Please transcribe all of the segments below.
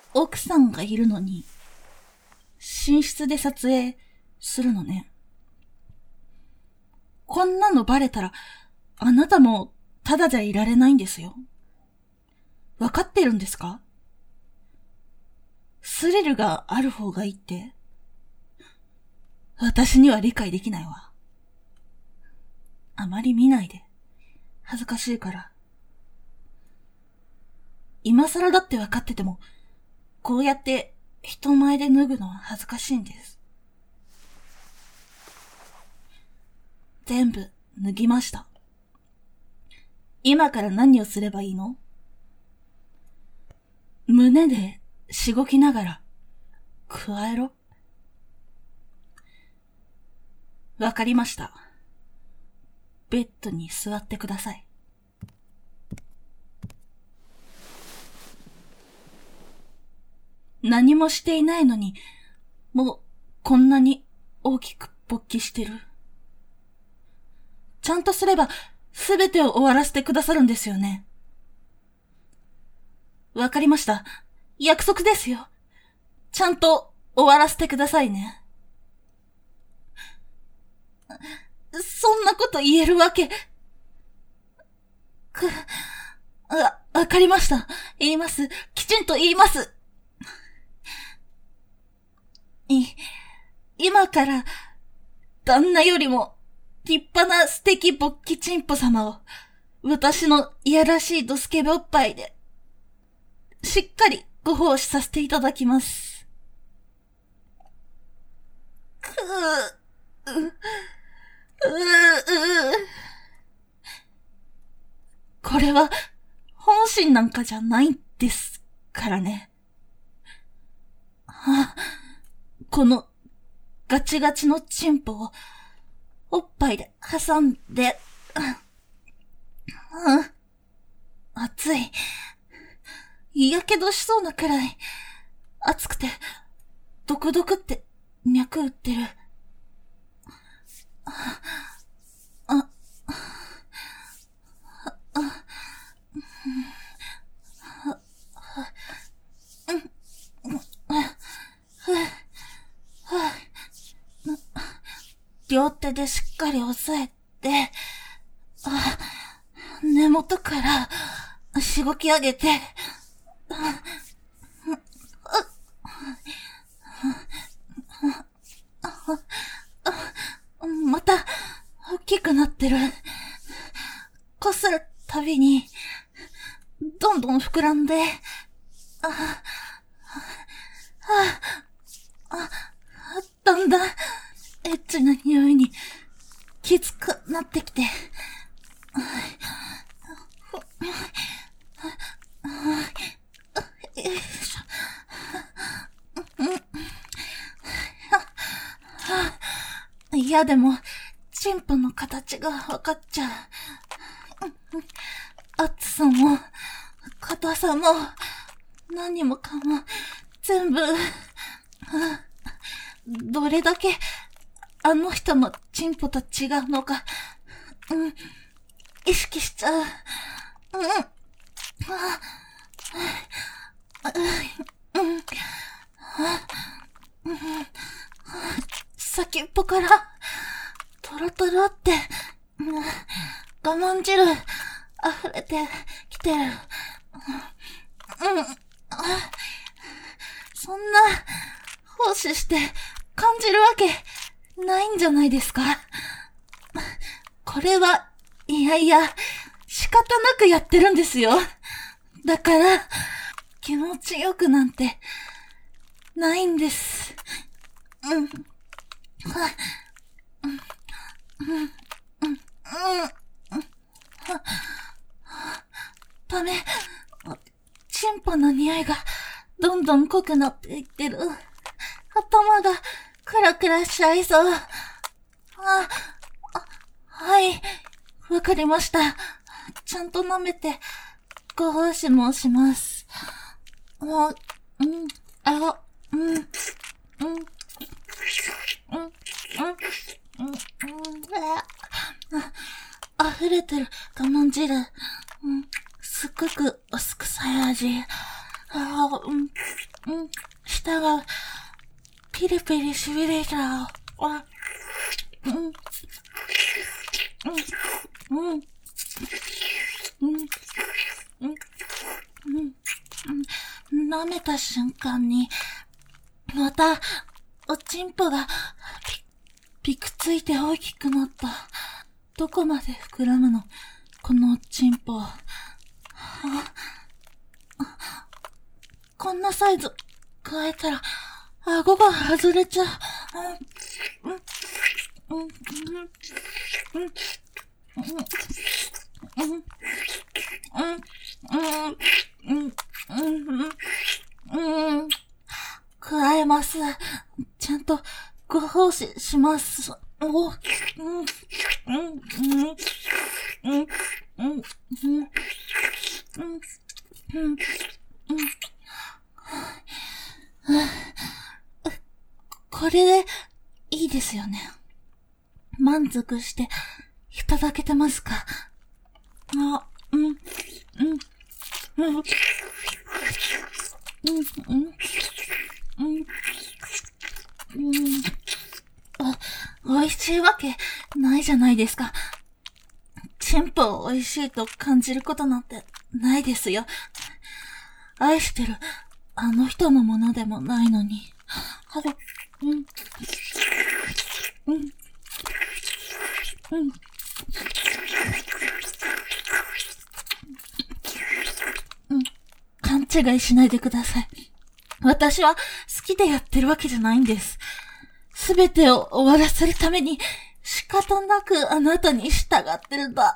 奥さんがいるのに、寝室で撮影するのね。こんなのバレたら、あなたもただじゃいられないんですよ。わかってるんですか？スリルがある方がいいって、私には理解できないわ。あまり見ないで。恥ずかしいから。今更だってわかってても、こうやって人前で脱ぐのは恥ずかしいんです。全部脱ぎました。今から何をすればいいの？胸でしごきながら、加えろ。わかりました。ベッドに座ってください。何もしていないのに、もうこんなに大きく勃起してる。ちゃんとすればすべてを終わらせてくださるんですよね。わかりました。約束ですよ。ちゃんと終わらせてくださいね。そんなこと言えるわけ。わかりました。言います。きちんと言います。今から、旦那よりも、立派な素敵勃起チンポ様を、私のいやらしいドスケベおっぱいで、しっかりご奉仕させていただきます。これは、本心なんかじゃないんですからね。このガチガチのチンポをおっぱいで挟んで、熱い。やけどしそうなくらい熱くて、ドクドクって脈打ってる。両手でしっかり押さえて、根元からしごき上げて、また大きくなってる。こするたびにどんどん膨らんで、だんだんエッチな匂いにきつくなってきて、いやでも、チンポの形がわかっちゃう。厚さも、硬さも、何もかも、全部、どれだけ、あの人のチンポと違うのか、意識しちゃう。先っぽから、トロトロって、我慢汁、溢れてきてる。そんな、奉仕して感じるわけないんじゃないですか。これは、いやいや、仕方なくやってるんですよ。だから、気持ちよくなんて、ないんです。ダメ。チンポの匂いがどんどん濃くなっていってる。頭がクラクラしちゃいそう。はい。わかりました。ちゃんと舐めて、ご奉仕もします。溢れてる我慢汁。すっごく薄臭い味。 舌がピリピリしびれちゃう。舐めた瞬間に、また、おちんぽが、ぴくついて大きくなった。どこまで膨らむの？このおちんぽ。こんなサイズ、変えたら、顎が外れちゃう。加えます。ちゃんとご奉仕します。これでいいですよね。満足していただけてますか？美味しいわけないじゃないですか。チンポを美味しいと感じることなんてないですよ。愛してるあの人のものでもないのに。勘違いしないでください。私は好きでやってるわけじゃないんです。すべてを終わらせるために仕方なくあなたに従ってるんだ。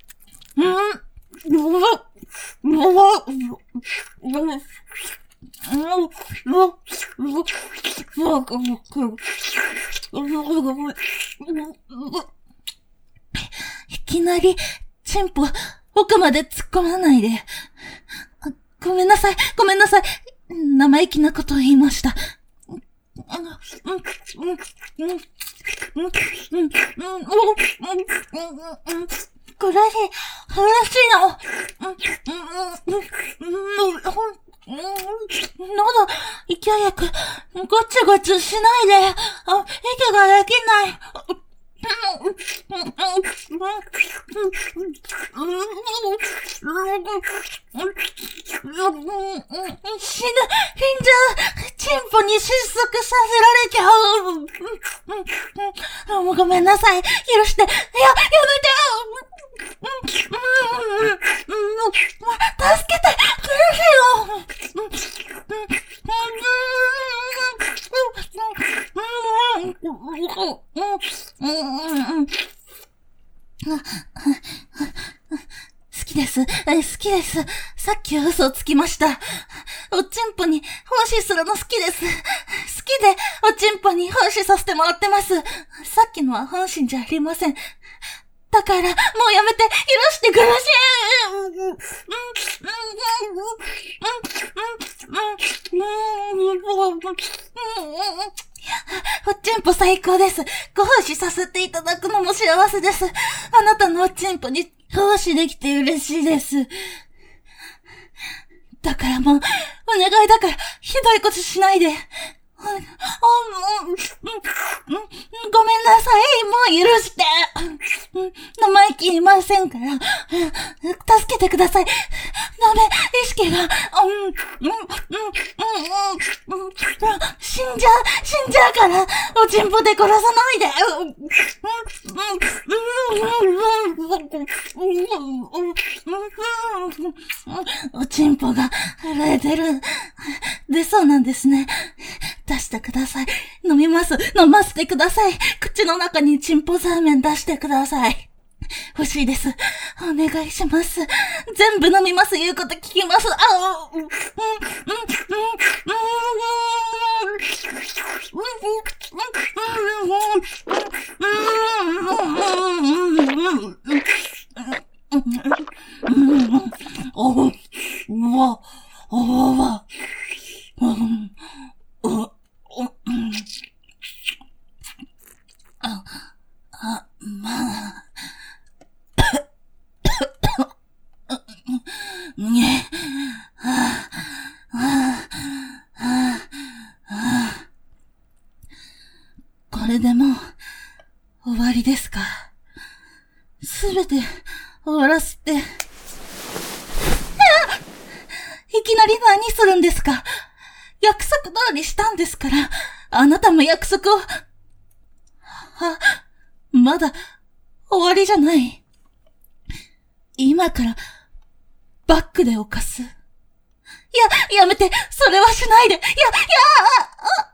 いきなりチンポ奥まで突っ込まないで。ごめんなさい。生意気なことを言いました。これに、話の、喉、勢いよく、ごちごちしないで、息ができない。死んじゃう。チンポに失速させられちゃう。もうごめんなさい。許して。やめて。助けて。苦しいよ。好きです。さっきは嘘をつきました。おちんぽに奉仕するの好きです。好きでおちんぽに奉仕させてもらってます。さっきのは本心じゃありません。だから、もうやめて、許してください。おちんぽ最高です。ご奉仕させていただくのも幸せです。あなたのおちんぽに奉仕できて嬉しいです。だからもう、お願いだから、ひどいことしないで。ごめんなさい。もう許して。生意気いませんから。助けてください。ダメ、意識が、死んじゃうから、おちんぽで殺さないで。おちんぽが震えてる。出そうなんですね。出してください。飲ませてください。口の中にチンポザーメン出してください。欲しいです。お願いします。全部飲みます。言うこと聞きます。 終わりですか。すべて終わらせて。いきなり何するんですか。約束通りしたんですから、あなたも約束を。まだ終わりじゃない。今からバックで犯す。やめて、それはしないで。